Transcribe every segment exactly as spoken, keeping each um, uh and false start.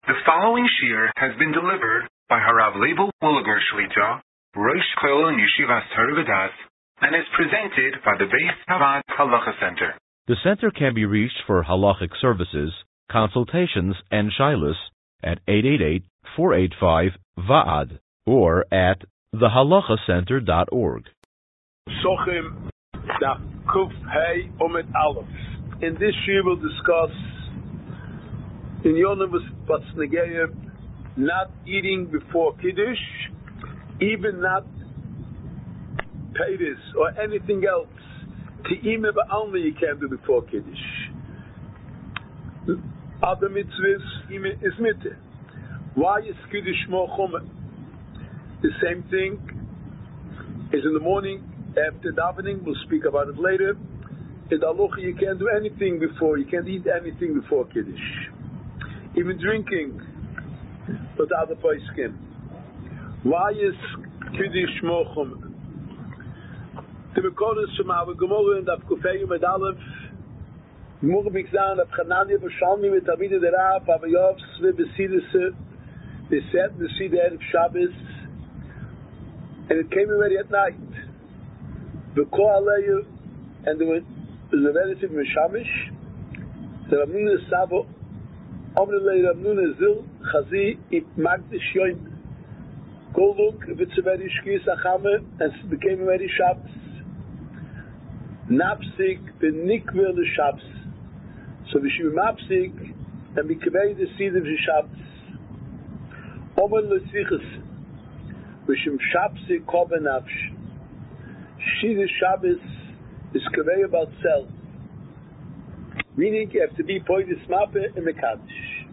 The following shir has been delivered by Harav Leibel Williger Shlita, Rosh Kollel in Yeshivas Torah V'das, and is presented by the Beis Havad Halacha Center. The center can be reached for halachic services, consultations, and shilas at eight eight eight, four eight five, V A A D or at the halacha center dot org. Sochim Daf Kuf Hey Omet Aleph. In this year we'll discuss in Yonah Vatsnegeya not eating before Kiddush, even not Peiris or anything else. Te'ime ba'alma you can't do before Kiddush. Other mitzvahs is mitte. Why is Kiddush more chomer? The same thing is in the morning after davening. We'll speak about it later. In the halacha you can't do anything before. You can't eat anything before Kiddush. Even drinking. But the other poskim. Why is Kiddush more chomer? The Mekoros from our Gemara and Daf Kufei Med Aleph. Gemara Bigzan of Chananya B'Shalmi with Tamid the Rav Avayov Sve B'Sidese. They said the Sid Erev Shabbos, and it came already at night. V'Ko Aleyu, and there was a relative Meshamish. The Ramnuna Sabo, Omri Lei Ramnuna Zil Chazi It Magdish Yoim. Go look if it's already Shkis Achame, and it became already Shabbos. Napsik benikvel the Shabbos. So we should be mapsik and we convey the seed of the Shabbos. Omer lesichas. We should shapsik koben nafsh. She the Shabbos is convey about self. Meaning you have to be poidis mape in the Kaddish.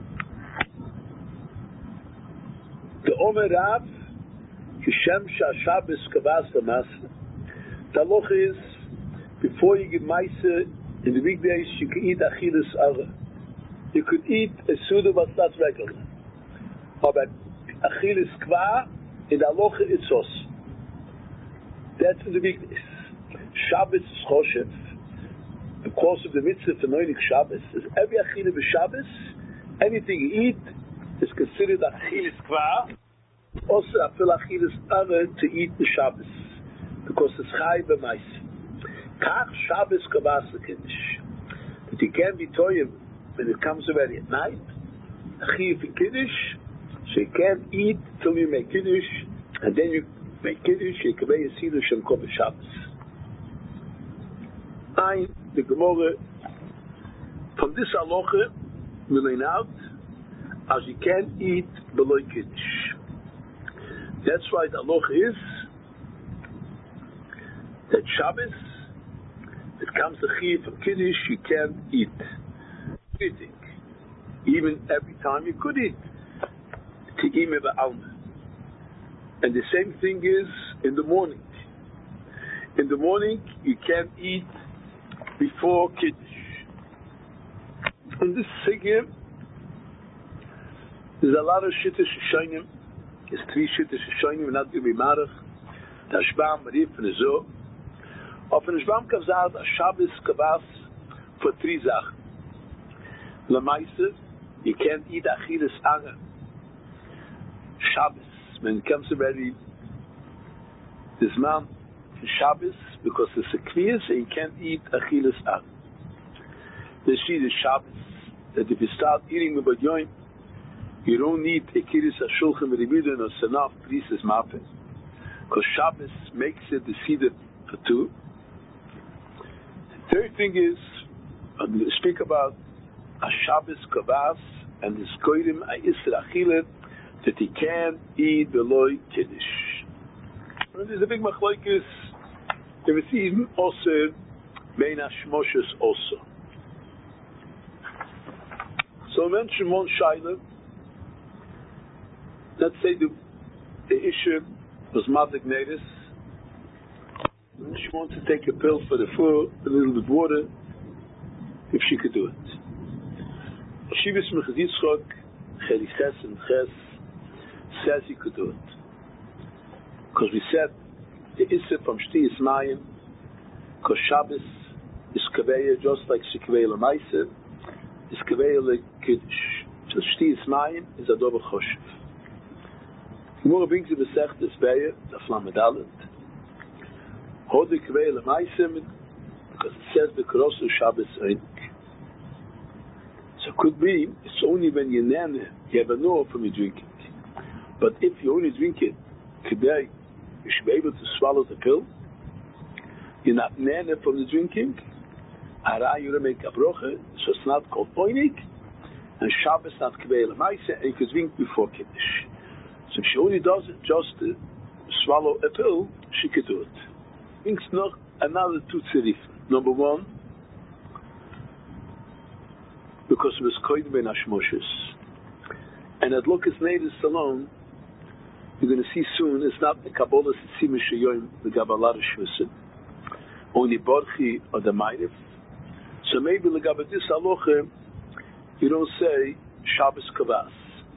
The Omer Rav Kishem Shah Shabbos kavas l'masa. The loch is before you give Maisa in the weekdays, you can eat Achilas Ara. You could eat a Suda but not regular. But Achilas Kva in the Alocha Itzos. That's in the weekdays. Shabbos is Choshev. The course of the mitzvah for Noinik Shabbos is every Achilah B'Shabbos, anything you eat is considered Achilas Kva. Also, I feel Achilas Ara to eat the Shabbos because it's Chai B'Maisa. Kach Shabbos Kavas Kiddush. But you can't be toyim when it comes already at night. Achiv Kiddush, so you can't eat till you make Kiddush, and then you make Kiddush, you can make a Siddur Shem Kov Shabbos. Ein, the Gemara, from this halacha, we learn out, as you can't eat below Kiddush. That's why the halacha is that Shabbos, it comes to Chiv from Kiddush, you can't eat anything. Even every time you could eat. Te'ime ba'alma. And the same thing is in the morning. In the morning, you can't eat before Kiddush. In this sigir, there's a lot of shittas shaynim. There's three shittas shaynim, we're not going to be marach. Tashbam, Marif, and Zoh. Auf den Schwamm kavzad a Shabbos kavas for three Sachen. Lamaise, you can't eat Achilas Ara. Shabbos, when it comes already this man for Shabbos, because it's a clear, so you can't eat Achilas Ara. The Shid is Shabbos, that if you start eating the Badyoin, you don't need a Kiris HaShulchan V'Ribidin or Sanaf, Prises Mape. Because Shabbos makes it the Siddur for two. Third thing is, I'm going to speak about a Shabbos Kavas and the Skoirim Isra Achile that he can eat below Kiddush. And there's a big machlokes. There is even also Bein Hashmoshes also. So I mentioned one Shaila. Let's say the, the issue was Madik Nedis. She wants to take a pill for the food, a little bit of water, if she could do it. Shivas Mechaz Yitzchok, Cheliches and Ches, says he could do it. Because we said, the Issa from Shtiyas Mayim, because Shabbos is Kaveya, just like Shikaveya Lamaisa, is Kaveya like Kiddush. So Shtias Mayim is a double choshev. Gemara brings you the Sechtes Beyer, the Flammedalet. Hodik Ve'ele Maisim, because it says the Krosu Shabbos Einik. So it could be, it's only when you nana, you have a no from your drinking. But if you only drink it today, you should be able to swallow the pill. You're not nana from the drinking. Hara, you make a broche, so it's not called Einik. And Shabbos not Ve'ele Maisim, and you can drink before Kiddush. So if she only does it just to swallow a pill, she could do it. Thinks noch another two tzarif. Number one, because it was koyim ben hashmoshes, and at Lukas Neides alone, you're going to see soon, it's not the Kabbalah Sitzim Sheyoim, the Gabbalah Shvusim, only Borchi or the Ma'ariv. So maybe the Gabbadis Aloche, you don't say Shabbos Kavas.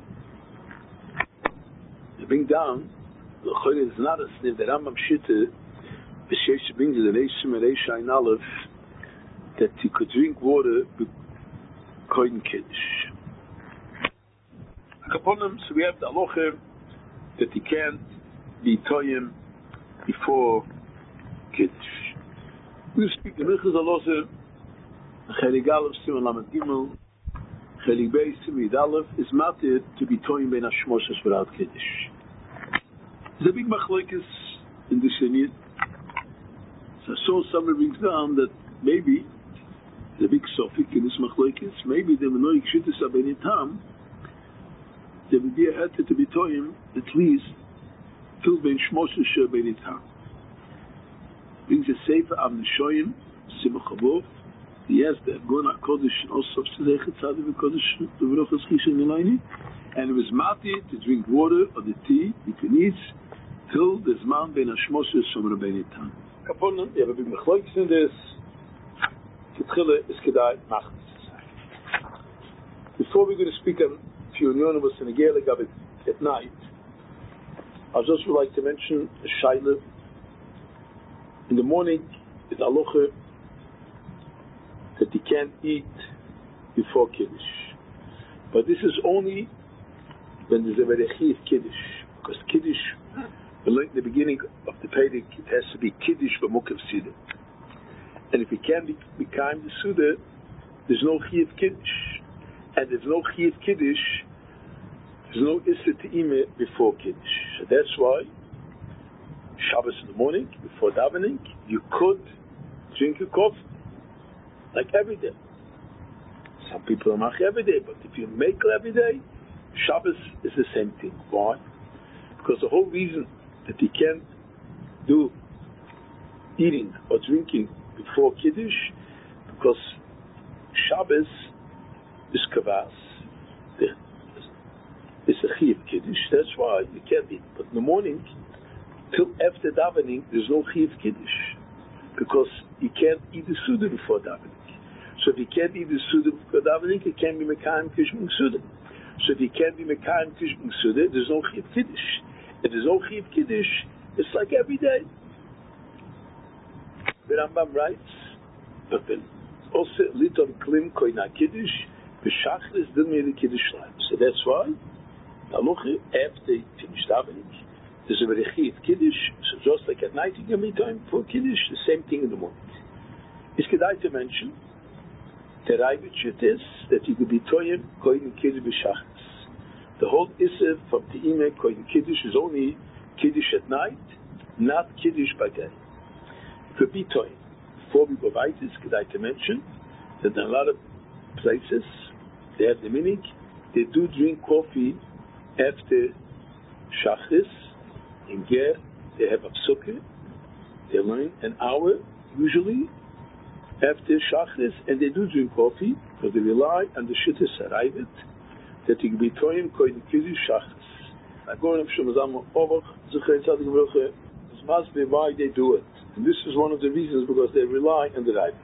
You bring down, the Choyre is not a sniv, the Rambam Shitte, B'Sheish brings the Reishim and Reish Ein Aleph, that you could drink water with Kohen Kiddush. Kaponim, so we have the Aloche that you can't be Toyim before Kiddush. We speak the Milchus Aloche, Chelik Aleph, Simon Lamed Gimel, Chelik Beis, Simon Yid Aleph, is matir to be Toyim ben Hashmoshes without Kiddush. There's a big machlokes in this Shenit. So I saw somebody brings down that maybe the big sofik in this machlokes, maybe the menoik shittis abenitam, the idea had to be toyim at least till ben shmoshes abenitam. Brings a sefer av neshoyim simachavov. He has the gona kodesh also tzedechet tzadi v'kodesh the v'rochas chishen milayni, and it was mati to drink water or the tea you can eat till the zman ben hashmoshes from abenitam. Kaponim, you have a big machlokes in this. Kitchile is kedai machlis. Before we're going to speak on Fionionibus and Agelig of it at night, I just would like to mention a shaila. In the morning, it's aloche that you can't eat before Kiddush. But this is only when there's a verechi of Kiddush. Because Kiddush, we learned in the beginning of the Pedic, it has to be Kiddush v'mukav Siddur. And if you can't be, be kind to Suda, there's no Chi of Kiddush. And there's no Chi of Kiddush, there's no Issa Te'ime before Kiddush. So that's why Shabbos in the morning, before davening, you could drink a coffee. Like every day. Some people are mach every day, but if you make it every day, Shabbos is the same thing. Why? Because the whole reason that you can't do eating or drinking before Kiddush, because Shabbos is kavas. It's a chi of Kiddush. That's why you can't eat. But in the morning, till after davening, there's no chi of Kiddush, because you can't eat the Suda before davening. So if you can't eat the Suda before davening, it can't be Mekayim Kishmung Suda. So if you can't be Mekayim Kishmung Suda, there's no chi of Kiddush. If there's no chi of Kiddush, it's like every day. The Rambam writes, but then also liton klim koina Kiddush, b'shachris dilmi the Kiddush line. So that's why, Aloche, after you finish davening, there's a verechi of Kiddush, so just like at night you can be time for Kiddush, the same thing in the morning. It's good to mention, the Raibit is that you could be toyim koin Kiddush b'shachris. The whole issue from Te'ime koin Kiddush is only Kiddush at night, not Kiddush by day. For Bitoy, before we go right, it's good to mention that in a lot of places, they have the minig, they do drink coffee after Shachris. In Ger, they have Apsuke, they learn an hour, usually, after Shachris, and they do drink coffee, but they rely on the Shittis Araivit, that you can be Toyim Koyin Kiddush Shachris. I'm going to Shemazam Ovach, Zuchay Tzadik Baruch, this must be why they do it. And this is one of the reasons, because they rely on the Rabbit.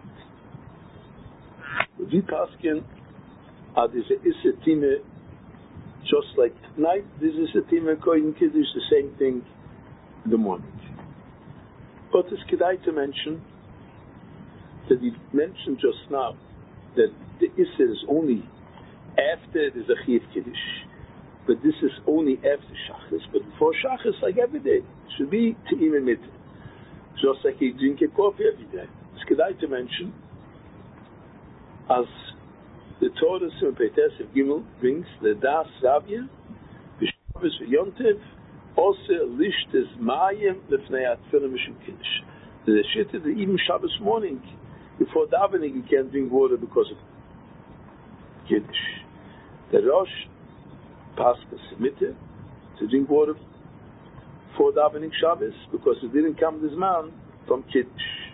With Paskin, uh, there's a Issa Time, just like at night, this is a Time Koyin Kiddush, the same thing in the morning. But it's Kedai to mention that we mentioned just now that the Issa is only After there's a Chiv Kiddush. But this is only after Shachris. But before Shachris, like every day, it should be Te'im and Mitzvah. Just like you drink a coffee every day. It's good to mention, as the Torah Sim Peites of Gimel brings the Das Rabia, B'Shabbos v'Yontiv, also Lishtes Mayim Lefnei Atfilah Mishum Kiddush. The shit that even Shabbos morning, before davening, you can't drink water because of Kiddush. The Rosh Pascha submitted to drink water for davening Shabbos because it didn't come this man from Kiddush.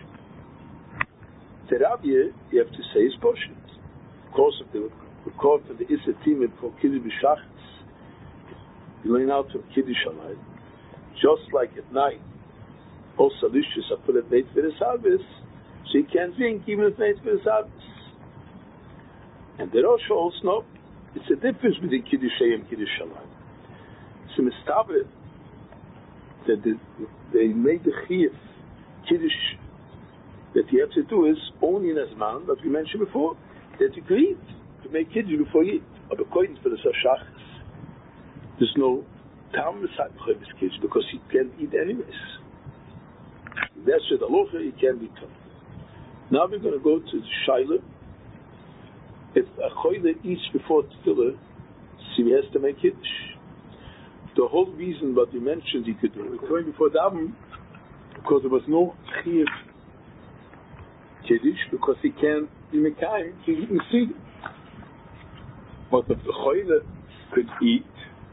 The Rabbi, you have to say is portion. Of course, if they would record for the Issa Timid for Kiddush B'Shachas, you learn out from Kiddush Alay. Just like at night, all solutions are full of made for the Shabbos, so you can't drink even if made for the Shabbos. And the Rosh holds no. It's a difference between Kiddush and Kiddush Alay. So Mistaber, that the, they made the Chiyuv Kiddush that you have to do is only in Azman, that we mentioned before, that you can eat, to make Kiddush before you eat. But according to the Shachas, there's no Tam beside Kiddush because you can't eat anyways. That's with Aloha, you can't be tough. Now we're going to go to the Shaila. If a Choyle eats before Tefillah, so he has to make Kiddush. The whole reason what we mentioned he could do it going before Daven, because there was no Chiyuv Kiddush, because he can't be Mekayim, he didn't see it. But if the Choyle could eat,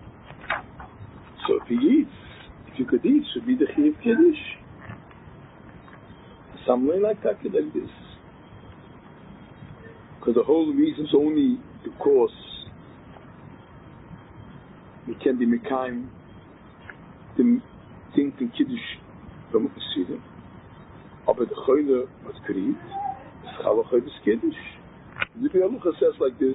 so if he eats, if you could eat, should be the Chiyuv Kiddush. Something like that, like this. Because the whole reason is only because you can be Mekayim, the thing in Kiddush from Usidim. Aber the Choyle was created, is Chalachoy is Kiddush. The Bialucha says like this,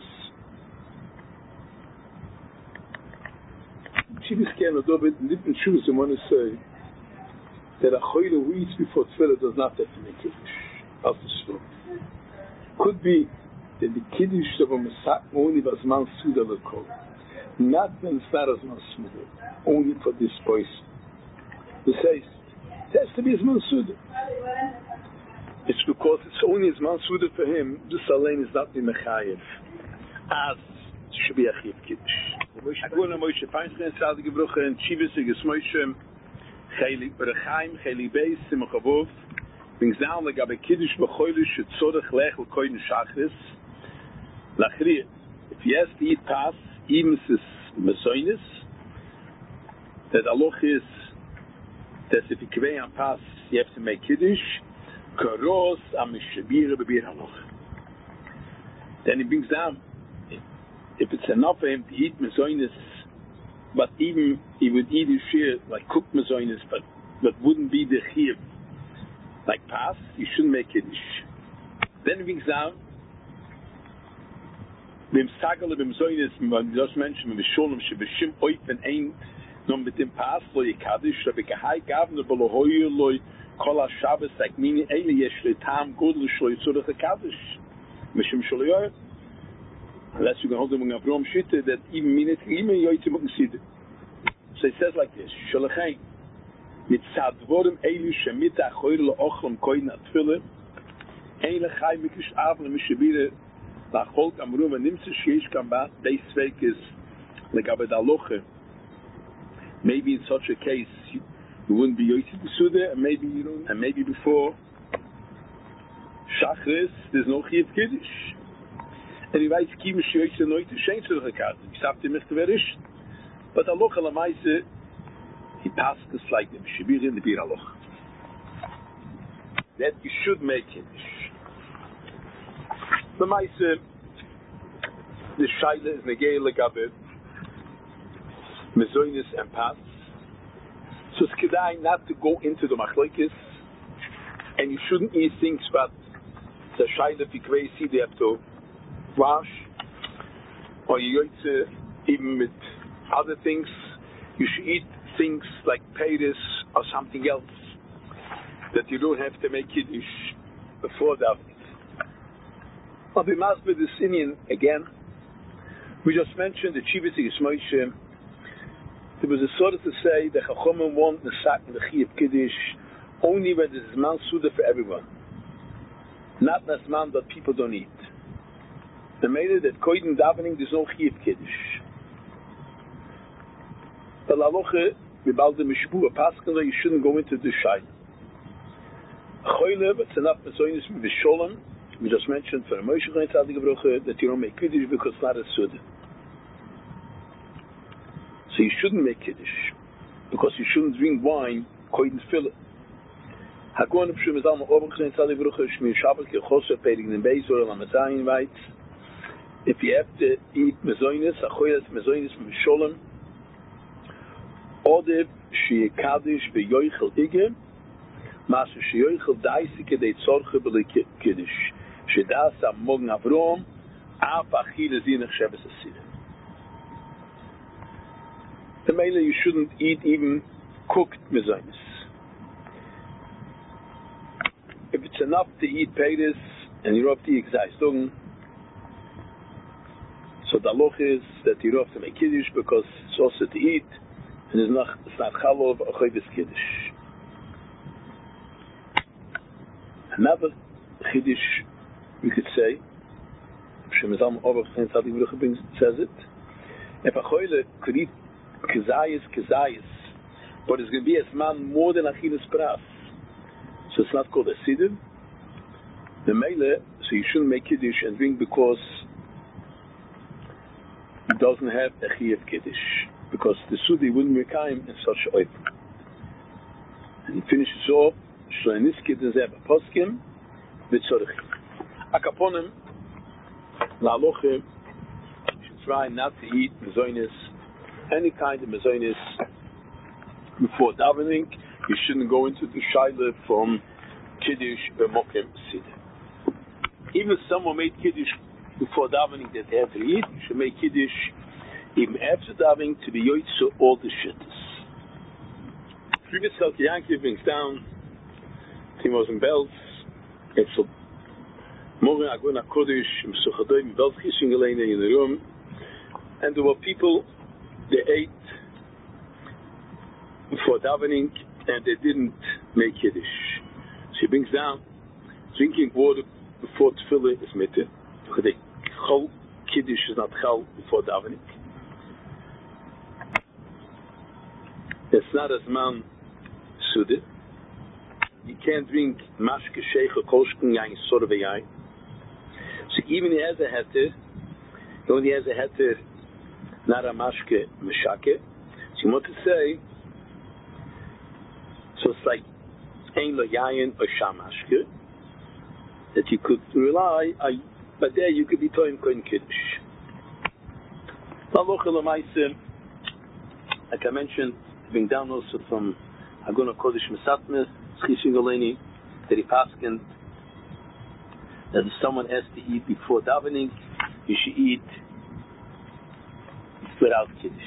Chibis Ken Adobit, different shoes, I want to say, that a Choyle who eats before Tefillah does not have to make Kiddush. That's the story. Could be that the Kiddush of a Mesak only was man Suda Lekol. Not when it's not as man Suda. Only for this person. It says, it has to be as man Suda. It's because it's only as man Suda for him, this alone is not the Mechayev. As it should be a Chiv Kiddush. Moshe Guna, Moshe Feinstein, Sadi Gebruche, and Chivas, Gesmoishem, Chayli Berechaim, Chayli Beis, Simachavov, brings down like a Kiddush B'Choyle Shetzorech Lech L'Koyin Shachris. Lachriya, if he has to eat pas, even if it's Mesoinis, that Aloch is that if you kvei on pas, you have to make Kiddush, Karos Amishabira B'Bir Aloch. Then he brings down, if it's enough for him to eat Mesoinis, but even he would eat his share, like cooked Mesoinis, but, but wouldn't be the Chiyuv, like pas, you shouldn't make Kiddush. Then he brings down, Bim Sagale Bim Zoynis, we just mentioned, Bim Sholem Shebeshim Oifen Ein, non mit dem Pas, lo Yekadish, Rabbi Gehai Gavne, Bolohoye, lo Kol HaShabbos, like Mini, Eile Yesh Le Tam, Godel, Shlo Yitzorech HaKadish, Mishim Sholoyoy. Unless you can hold them in Avrom Shitte, that even Minit, even Yoytzim U'Nsid. So it says like this, Sholochain, mit Tzadvorim Eilu, Shemit HaChoyr Lo Ochlom Koyin Atfile, Eile Chai Mikish Avle, Mishabire, Lachol Amrum and Nimsa Sheish Kambat, base fake is like Abedaloche. Maybe in such a case you, you wouldn't be Yoitzit B'Suda, and maybe you know, and maybe before Shachris there's no Chiyuv Kiddush. And he writes Kim Shoytze Noite Shein Tzurech HaKaddish. He sagt him Mister Verish, but Aloch Alamaise he passed this like the Mishabir in the Bir Aloch. That you should make Kiddush. The Maise, the Shaila is Negei Legabe, Mezoinis and Pas. So it's Kedai not to go into the Machlekes, and you shouldn't eat things but the Shaila Fikvei see they have to wash, or you eat even with other things. You should eat things like Peiris or something else that you don't have to make Kiddush before that. But we must be the Sinian again. We just mentioned the Chivas Yismoishe. There was a sort of to say the Chachomim want the sack and the Chiyuv Kiddush only when there is man suda for everyone, not as man that people don't eat. They made it that koiden davening there's no Chiyuv Kiddush. But Laloche, we bald the Mishbu a Paschal, you shouldn't go into the Shaila. Choyle, but it's enough Mesoinis Visholem. We just mentioned for a Moshe Chaim Tzadik Gebroche that you don't make Kiddush because it's not a Suda. So you shouldn't make Kiddush because you shouldn't drink wine, koiden fill it. Hakon of Shem is Alma Ober Chaim Tzadik Gebroche, Shmir Shabbat, Kechoshe, Pedig in Beis, or Lamazayin writes, if you have to eat Mesoinis, Achoyle Mesoinis Visholem, Odev Shie Kaddish Beyoichel Ige, Master Sheyoichel Daisike de Tzorche Bele Kiddush. Shedas Amogn Avrom, Af Achille Zinach Shebbes Asida. The mainly you shouldn't eat even cooked mezonis. If it's enough to eat peiris and you're up to eat gzeistung, so the loch is that you're up to make kiddush because it's also to eat and it's not it's not chalov or choyves kiddush. Another kiddush we could say, Shemazam Ober Chaim Tzadik Gebroche says it. If a choyle could eat kezayis, kezayis, but it's going to be as man more than achilas pras, so it's not called a siddur. The meile, so you shouldn't make kiddush and drink because it doesn't have a chiyuv kiddush, because the sudi wouldn't be kaim in such a oiv. And he finishes off, shlenis kiddush eba poskim v'tzorich. Akaponim, la aloche, you should try not to eat mezonis, any kind of mezonis before davening. You shouldn't go into the shaila from kiddush b'mokem siddur. Even if someone made kiddush before davening that they have to eat, you should make kiddush even after davening to be yoitzu all the shittas. Previous Salki Yankee brings down Timos and Belts. It's a morgen agona kodesh im suchadoy im Belt kissing alone in the room, and there were people they ate before davening and they didn't make kiddush. So he brings down drinking water before tefillah is mitzvah. The chol kiddush is not chol before davening. It's not as man suda. You can't drink mashke sheikh or kolshkin yang sort of a yain. So even he has a heter, he only has a heter, not a mashke meshake. So you want to say, so it's like ein lo yayin or shamashke, that you could rely on, but there you could be toim koin kiddush. Like I mentioned, being down also from Agona Kodesh Mesatmeh, Chishing Oleni, that he paskened that if someone has to eat before davening, you should eat without kiddush.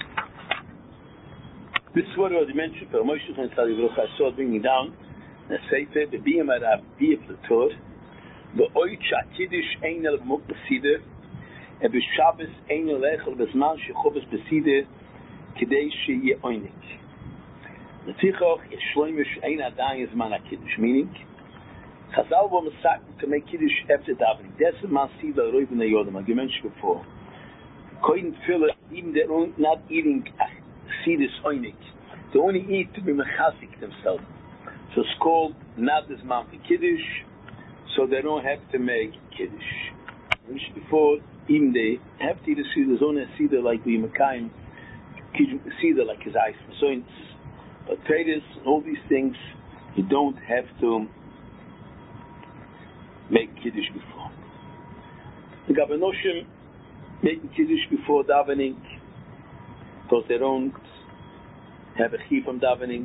This is what I already mentioned for Moshe Chaim Tzadik Gebroche. I saw it bringing down the Sefer, the Biyam Arav Biyam Lator, the Oicha Kiddush Ein El Mok Besider, and the Shabbos Ein El Echel Bezman Shechovas Besider, Kidei Sheye Oinik. The Tichoch is Shloimish Ein Adayin Zman HaKiddush, meaning Chazal were masak to make kiddush after davening. That's the man see the roiv in the yodam, like you mentioned before. Koyin tefillah, even they're not eating sidus oinik. They only eat to be mechasik themselves. So it's called not as man for kiddush, so they don't have to make kiddush. I mentioned before, even they have to eat a siddur, there's only a siddur like we mekayim, siddur like his eyes. So it's, but traders, all these things, you don't have to make kiddush before. The Gabanoshim make kiddush before davening because they don't have a chi from davening.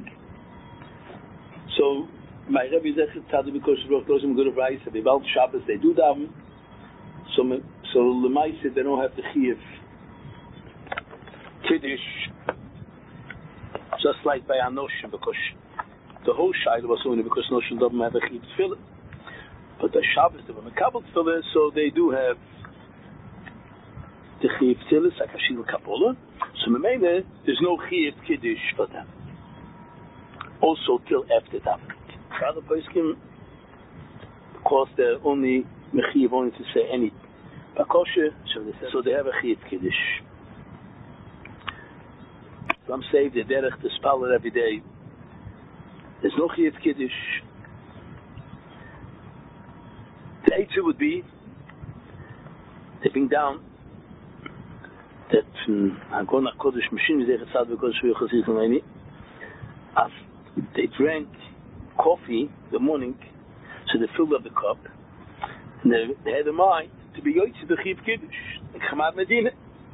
So my Rebbe Zecher Tzadik because those are good advice. They bald Shabbos they do daven. So so lemaise they don't have the chi of kiddush. Just like by Anoshim, because the whole Shaila was only because Anoshim doesn't have a chi to fill it. But the Shabbos, they were Mekabel Tefillah, so they do have the Chiv Tzilis, like Ashil Kabbalah. So Memele, there's no Chiv Kiddush for them. Also till after davening. Other poskim, because they're only mechiv only to say any bakoshe, so they, so they have a Chiv Kiddush. Some say the derech to spell every day. There's no Chiv Kiddush. The answer would be they bring down that I'm going to Kodesh machine as they drank coffee in the morning, so they filled up the cup, and they, they had a mind to be Yoitzi the Chiv Kiddush in Chamad Medina.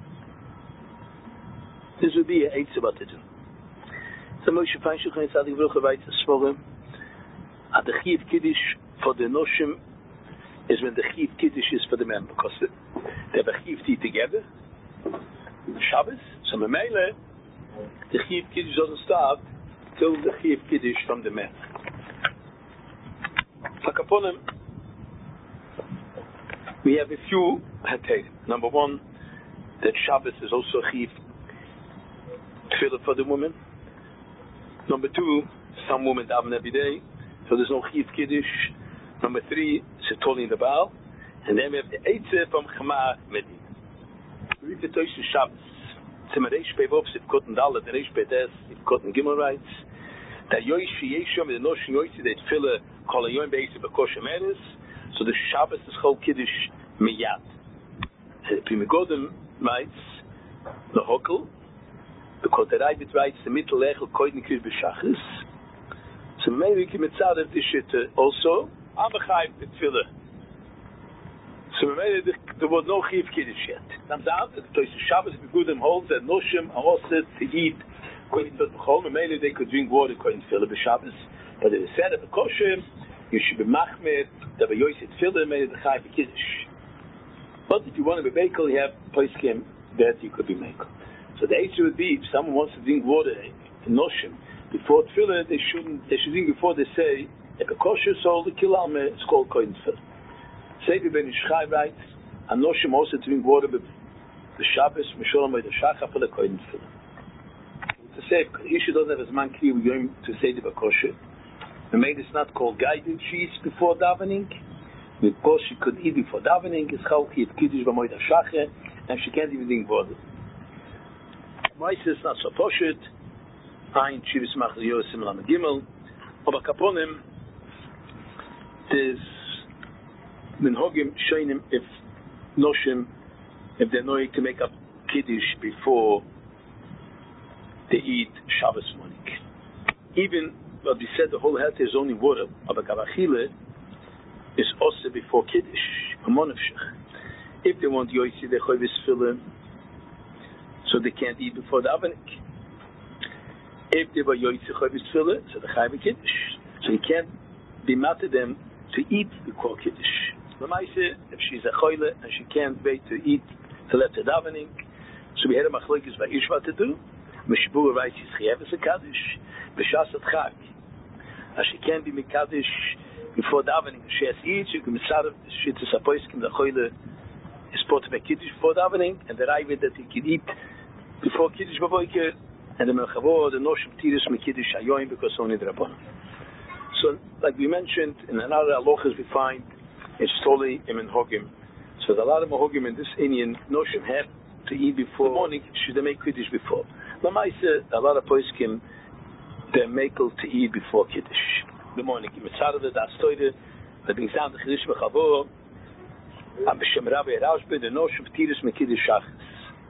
This would be an answer what to do. So Moshe Feinstein can say the Bruch writes the Sforim at the Chiv Kiddush for the Noshim is when the Chiv Kiddush is for the men, because they, they have a Chiv tea together, Shabbos, so Memele, the Chiv Kiddush doesn't start till the Chiv Kiddush from the men. Akaponim, we have a few hatay. Number one, that Shabbos is also a Chiv Tefillah for the women. Number two, some women daven every day, so there's no Chiv Kiddush. Number three, Setoli in the Baal. And then we have the Eitzah from Chama Medina. We read the Tosh Shabbos. Zimmer Reish Pevov, Sivkot and Dalet, Reish Pedes, Sivkot and Gimel writes, that Yoishi Yeshom, the Noshim Yoishi, they'd fill a Kol HaYom Be'ez B'Kosh Emeres, so the Shabbos is Chol Kiddush Miyad. And Pri Megadim writes, the Hokel, because the Rabbit writes, the Mittel Echel Koiden Kir B'Shachris, so maybe we can mitzad of this shit also, Amachayim the Tefillah. So maybe there was no Chiv Kiddush yet. Comes out that the Shabbos Begudim holds that Noshim Aoset to eat Kohen Tefillah B'Chol. Maybe they could drink water Kohen Tefillah B'Shabbos. But it is said at the kosher, you should be machmir that by Yoset Tefillah made the Chayiv Kiddush. But if you want to be Mekel, you have Poskim that you could be Mekel. So the answer would be if someone wants to drink water in Noshim before Tefillah, they shouldn't. They should drink before they say if a kosher soul the Kilalme is called Kohen Tefillah. Sefer Ben Ishchai writes, Anoshim also to drink water with the Shabbos, Misholam by the Shacha for the Kohen Tefillah. To say, if Isha doesn't have as man kri, we're going to say the Bakoshe. The maid is not called guided, she eats before davening. Because she could eat before davening, is Chalki at Kiddush B'moed HaShacha, and she can't even drink water. Maisa is not so poshet. Ein Shivas Machal Yosim Lamed Gimel. Oba Kaponim, there's Minhogim Shainim if Noshim, if they're knowing to make up Kiddush before they eat Shabbos morning. Even what we said, the whole health is only water, but Kavachile is also before Kiddush, a monofshach. If they want Yoitzi, they choiv Tefillah, so they can't eat before the Avenik. If they were Yoitzi choiv Tefillah, so they chayiv Kiddush. So you can't be mad to them to eat before Kiddush. Lamaise, if she's a choyle and she can't wait to eat till after davening, so we had a machlokes by Ishva to do. Meshibur writes his chayev is a kaddish, b'shas at chag. As she can't be mikaddish before davening, she has eat. She can mitzaref she to sapoiskim the choyle is supposed to make kiddush before davening, and the raiva that he can eat before kiddush b'boiker, and the melchavo the noshim tiris mikiddush ayoim because only the rabbanon. So, like we mentioned in another halachas, we find it's totally imen hogim. So a lot of mahogim in this Indian notion have to eat before the morning. Should they make kiddush before? Lamaisa, a lot of poskim they're makel to eat before kiddush the morning. Mitzareh the dastoide that brings down the chiddush b'chavo. Am b'shem Rabbi Raushbe the notion of tiris mekiddush shachas.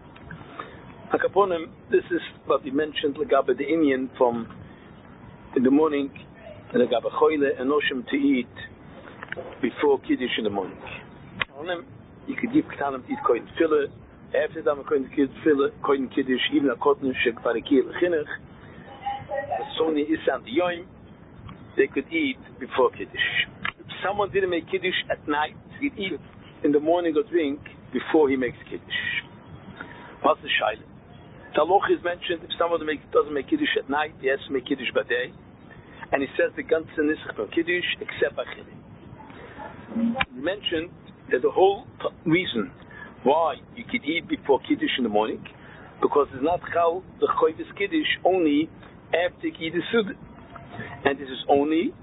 Akaponim, this is what we mentioned legabe the Indian from in the morning. And legabe choyle and notion to eat before Kiddush in the morning. You could give Ketanim to eat Kohen Tefillah, after that Kohen Tefillah, Kohen Kiddush, even a Kotten Shekvarikir Lechinech, Sony Isan Yoim, they could eat before Kiddush. If someone didn't make Kiddush at night, he could eat in the morning or drink before he makes Kiddush. What's the Shaila? Taloch is mentioned, if someone doesn't make Kiddush at night, he has to make Kiddush by day. And he says the ganze Nisach from Kiddush except Achillim. We mentioned that the whole t- reason Why? You could eat before Kiddush in the morning, because it's not Chal the Choyvis Kiddush only after Kiddush Suda. And this is only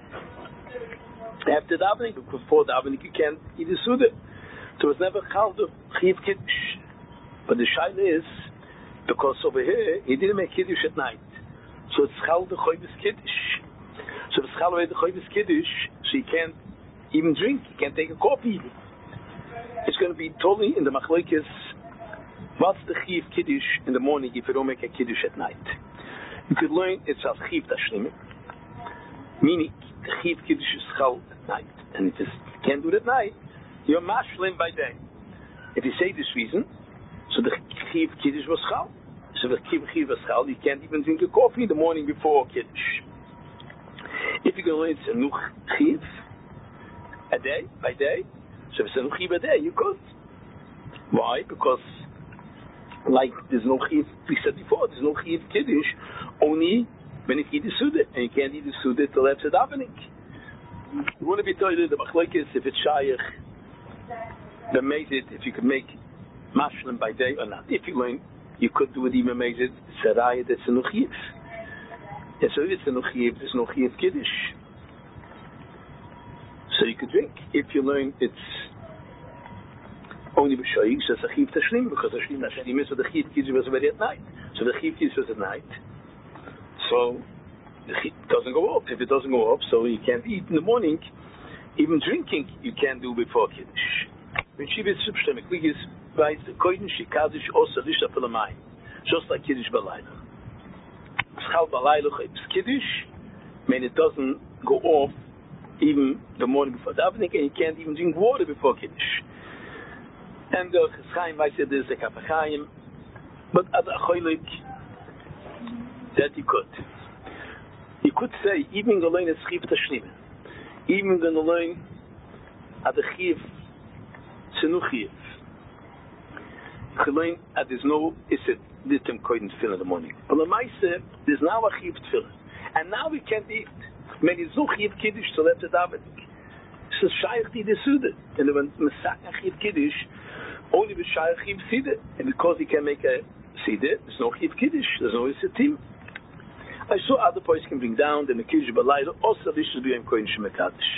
after davening, because before davening you can't eat the Suda. So it's never Chal the Chiv Kiddush. But the Shaila is, because over here, he didn't make Kiddush at night. So it's Chal the Choyvis Kiddush. So it's Chal the Choyvis Kiddush, so you can't even drink, you can't take a coffee even. It's going to be totally in the Machlekes. What's the Chiv Kiddush in the morning if you don't make a Kiddush at night? You could learn it's as Chiv Tashlimim, meaning the Chiv Kiddush is Chal at night. And if you can't do it at night, you're Mashlim by day. If you say this reason, so the Chiv Kiddush was Chal. So the Chiv Chiv was Chal, you can't even drink a coffee in the morning before Kiddush. If you're going to learn it's a Nuch Chiv a day, by day, so if it's a Nuch Chiv a day, you could. Why? Because like there's no Chiv, we said before, there's no Chiv Kiddush only when you eat the Suda, and you can't eat the Suda till after davening. You want to be told the Machlekes if it's Shayach, the Mezid, if you could make Mashlim by day or not. If you learn, you could do it even Mezid, Saraya, that's a Nuchiv. And so if it's a Nuchiv, there's no Chiv Kiddush. So you could drink. If you learn, it's only b'shoyig, so it's a Chiv Tashlim, because the Chiv Tashlim is so the Chiv Kiddush was already at night. So the Chiv Kiddush was at night. So the Chiv doesn't go up. If it doesn't go up, so you can't eat in the morning. Even drinking, you can't do before Kiddush. When Shiva is substemik, we is by the Koiden Shikazish also Lisha Filamayim, just like Kiddush Balayla. Schal Balayla Chibs Kiddush, mean it doesn't go off even the morning before davening, and you can't even drink water before Kiddush. And the Chaim might say there's a Kapachayim, but at a Choylik, that you could. You could say, even going to learn a Chiv Tashlim, even going to learn at the Chiv Tzenuchiv, you could learn that there's no Iset Litim Koiden Tefillah in the morning. But the Maise, there's now a Chiv Tefillah, and now we can't eat. Maybe there's no Chiv Kiddush till after davening. So Shayach Di Suda, and when Mesak Chiv Kiddush, only with Shayach Chiv Sida, and because he can make a Sida, there's no Chiv Kiddush, there's no Isetim. I saw other points can bring down the Kiddush Balayla, also this should be in Kohen Shemekadish.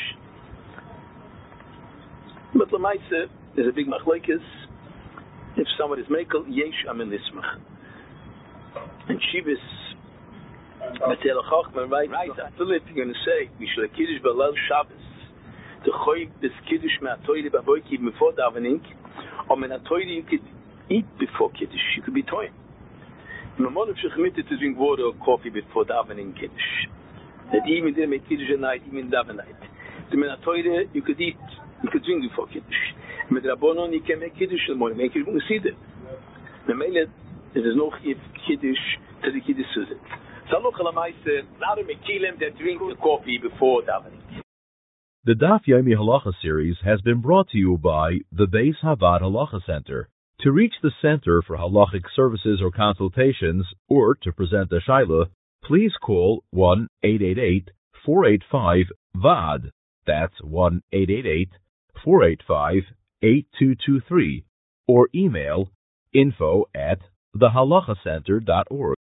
But Lamaisa, there's a big machlekes. If someone is Mekel, Yesh Amin Lismach. And Shivas, Matel Chachman, right? Right. After if you're going to say, we should have Kiddush Balal Shabbos, the Choy, this Kiddush Ma'atoyli Baboiki before davening, or Menatoyli you could eat before Kiddush, you could be toying. Mamon if you're committed to drink water or coffee before davening Kiddush. That even didn't make Kiddush at night, even daven night. The Menatoyli you could eat, you could drink before Kiddush. With Rabbonon you can make Kiddush in the morning, make Kiddush Musideh. The Mele, there's no Kiddush to the Kiddush Suzik. So look at the Maise, now they make Kilim that drink the coffee before davening. The Daf Yomi Halacha series has been brought to you by the Beis Havad Halacha Center. To reach the Center for Halachic Services or Consultations, or to present a Shaila, please call one eight eight eight, four eight five, V A D. That's one eight eight eight, four eight five, eight two two three, or email info at the halacha center dot org.